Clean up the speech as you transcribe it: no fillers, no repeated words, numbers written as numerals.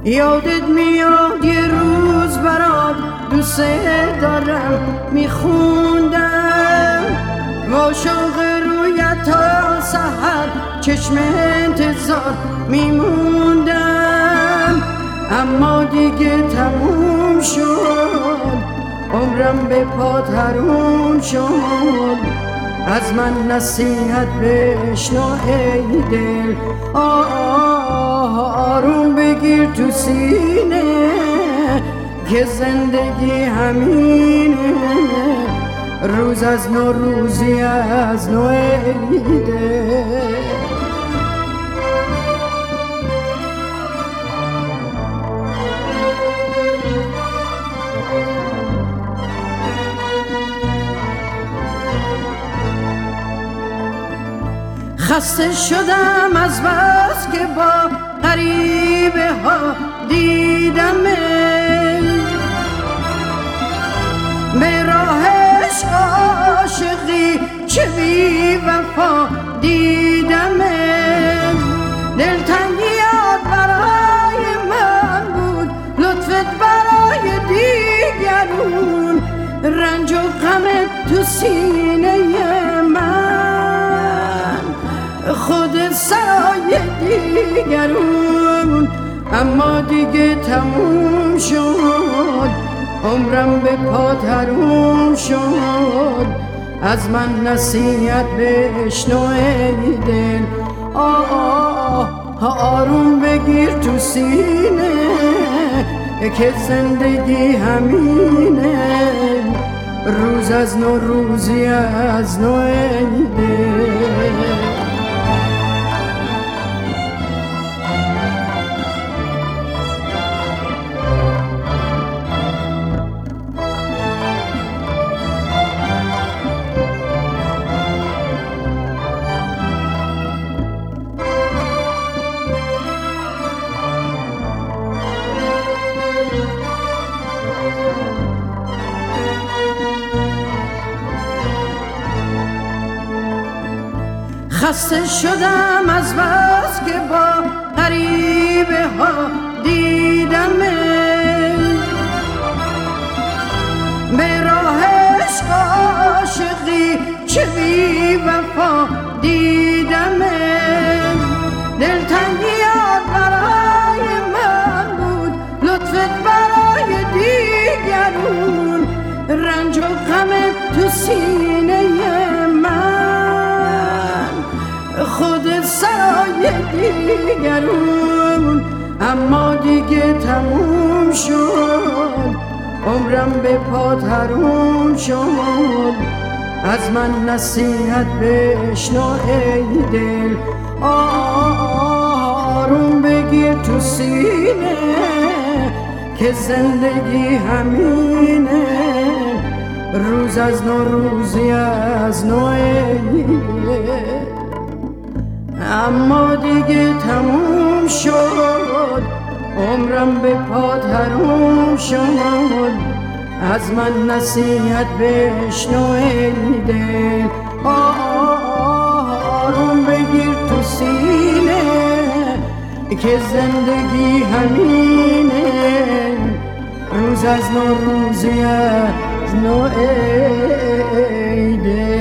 یادت میاد یه روز برات دوست دارم میخوندم، عاشق رویت تا سحر چشم انتظار میموندم. اما دیگه تموم شد، عمرم به پات حروم شد. از من نصیحت بشنو ای دل، آروم بگیر تو سینه که زندگی همینه. روز از نو روزی از نو ای دل. خسته شدم از بس که با غریبه ها دیدم، به راهش عاشقی چه بی وفا دیدم. دلتنگیات برای من بود، لطفت برای دیگرون، رنج و غمت تو سینه من، خود سرای دیگرون. اما دیگه تموم شد، عمرم به پات حروم شد. از من نصیحت بشنو ای دل، آروم بگیر تو سینه که زندگی همینه. روز از نو روزی از نو ای دل. خسته شدم از بس که با غریبه ها دیدم، به راهش عاشقی چه بی وفا دیدم. دلتنگیات برای من بود، لطفت برای دیگرون، رنج و غمت تو سینه من، خود سرای دیگرون. اما دیگه تموم شد، عمرم به پات حروم شد. از من نصیحت بشنو ای دل، آروم بگیر تو سینه که زندگی همینه. روز از نو روزی از نو ای دل. اما دیگه تموم شد، عمرم به پات حروم شد. از من نصیحت بشنو ای دل، آروم بگیر تو سینه که زندگی همینه. روز از نو روزی از نو ای دل.